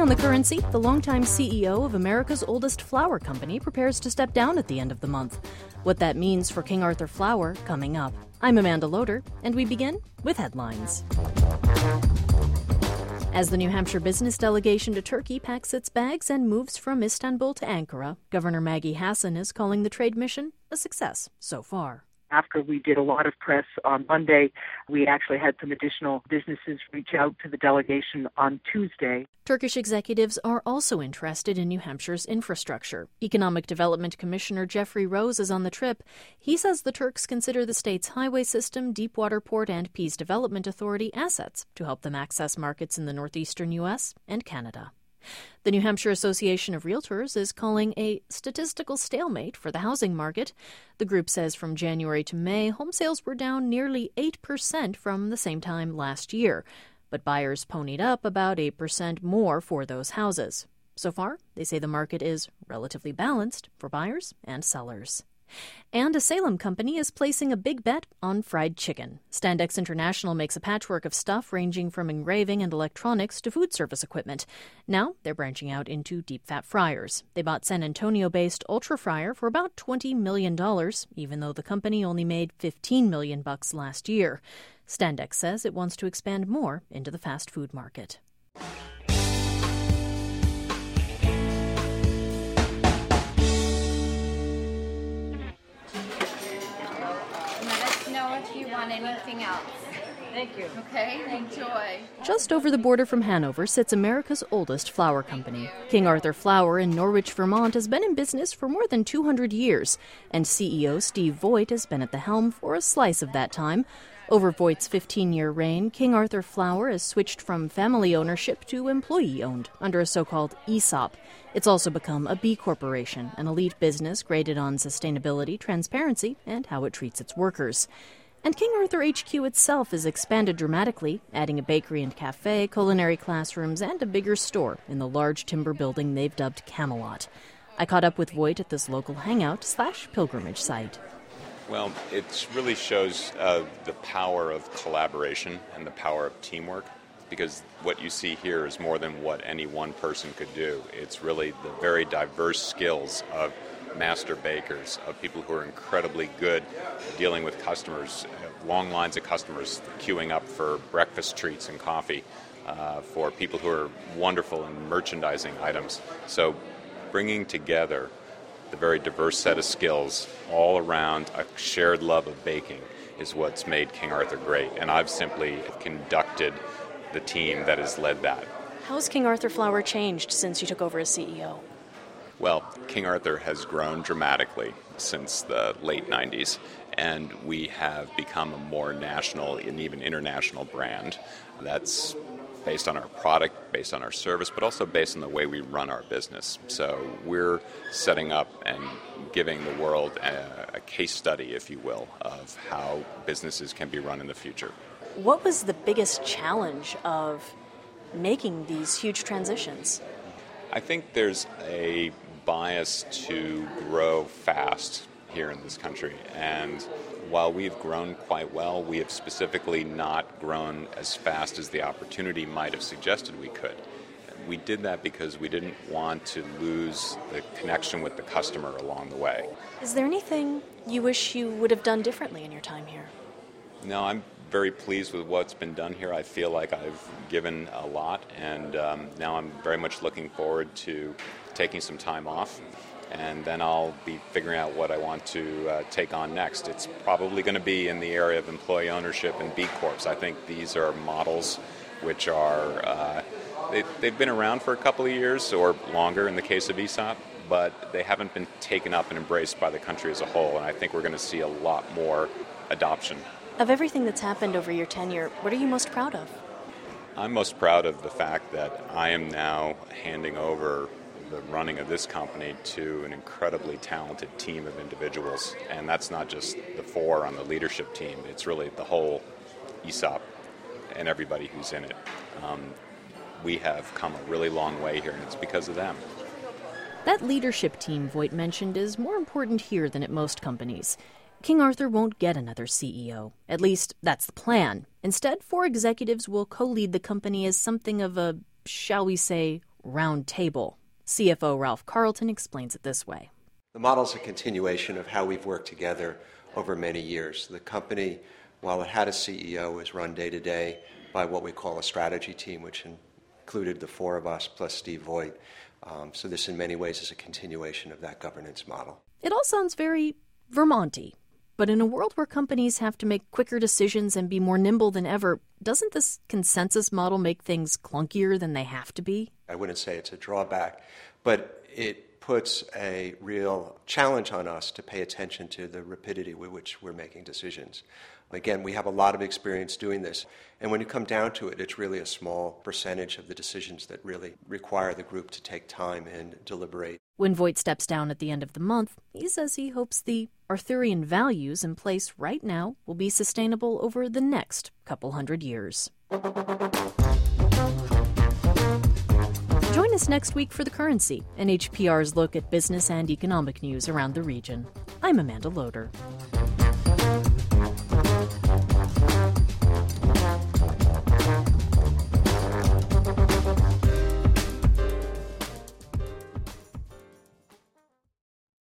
on the currency, the longtime CEO of America's oldest flour company prepares to step down at the end of the month. What that means for King Arthur Flour coming up. I'm Amanda Loader, and we begin with headlines. As the New Hampshire business delegation to Turkey packs its bags and moves from Istanbul to Ankara, Governor Maggie Hassan is calling the trade mission a success so far. After we did a lot of press on Monday, we actually had some additional businesses reach out to the delegation on Tuesday. Turkish executives are also interested in New Hampshire's infrastructure. Economic Development Commissioner Jeffrey Rose is on the trip. He says the Turks consider the state's highway system, Deepwater Port, and Peace Development Authority assets to help them access markets in the northeastern U.S. and Canada. The New Hampshire Association of Realtors is calling a statistical stalemate for the housing market. The group says from January to May, home sales were down nearly 8% from the same time last year, but buyers ponied up about 8% more for those houses. So far, they say the market is relatively balanced for buyers and sellers. And a Salem company is placing a big bet on fried chicken. Standex International makes a patchwork of stuff ranging from engraving and electronics to food service equipment. Now they're branching out into deep-fat fryers. They bought San Antonio-based Ultra Fryer for about $20 million, even though the company only made $15 million last year. Standex says it wants to expand more into the fast food market. If you want anything else. Thank you. Okay, enjoy. Just over the border from Hanover sits America's oldest flour company. King Arthur Flour in Norwich, Vermont has been in business for more than 200 years, and CEO Steve Voigt has been at the helm for a slice of that time. Over Voigt's 15-year reign, King Arthur Flour has switched from family ownership to employee-owned under a so-called ESOP. It's also become a B Corporation, an elite business graded on sustainability, transparency, and how it treats its workers. And King Arthur HQ itself has expanded dramatically, adding a bakery and cafe, culinary classrooms, and a bigger store in the large timber building they've dubbed Camelot. I caught up with Voigt at this local hangout/pilgrimage site. Well, it really shows the power of collaboration and the power of teamwork, because what you see here is more than what any one person could do. It's really the very diverse skills of master bakers, of people who are incredibly good dealing with customers, long lines of customers queuing up for breakfast treats and coffee, for people who are wonderful in merchandising items. So bringing together the very diverse set of skills all around a shared love of baking is what's made King Arthur great. And I've simply conducted the team that has led that. How's King Arthur Flour changed since you took over as CEO? Well, King Arthur has grown dramatically since the late 90s, and we have become a more national and even international brand. That's based on our product, based on our service, but also based on the way we run our business. So we're setting up and giving the world a case study, if you will, of how businesses can be run in the future. What was the biggest challenge of making these huge transitions? I think there's a bias to grow fast here in this country, and while we've grown quite well, we have specifically not grown as fast as the opportunity might have suggested we could. We did that because we didn't want to lose the connection with the customer along the way. Is there anything you wish you would have done differently in your time here? No, I'm very pleased with what's been done here. I feel like I've given a lot, and now I'm very much looking forward to taking some time off, and then I'll be figuring out what I want to take on next. It's probably going to be in the area of employee ownership and B Corps. I think these are models which are, they've been around for a couple of years or longer in the case of ESOP, but they haven't been taken up and embraced by the country as a whole, and I think we're going to see a lot more adoption. Of everything that's happened over your tenure, what are you most proud of? I'm most proud of the fact that I am now handing over the running of this company to an incredibly talented team of individuals. And that's not just the four on the leadership team. It's really the whole ESOP and everybody who's in it. We have come a really long way here, and it's because of them. That leadership team Voigt mentioned is more important here than at most companies. King Arthur won't get another CEO. At least, that's the plan. Instead, 4 executives will co-lead the company as something of a, shall we say, round table. CFO Ralph Carlton explains it this way. The model is a continuation of how we've worked together over many years. The company, while it had a CEO, is run day to day by what we call a strategy team, which included the four of us plus Steve Voigt. So this in many ways is a continuation of that governance model. It all sounds very Vermont-y. But in a world where companies have to make quicker decisions and be more nimble than ever, doesn't this consensus model make things clunkier than they have to be? I wouldn't say it's a drawback, but it puts a real challenge on us to pay attention to the rapidity with which we're making decisions. Again, we have a lot of experience doing this, and when you come down to it, it's really a small percentage of the decisions that really require the group to take time and deliberate. When Voigt steps down at the end of the month, he says he hopes the Arthurian values in place right now will be sustainable over the next couple hundred years. Join us next week for The Currency, NHPR's look at business and economic news around the region. I'm Amanda Loader.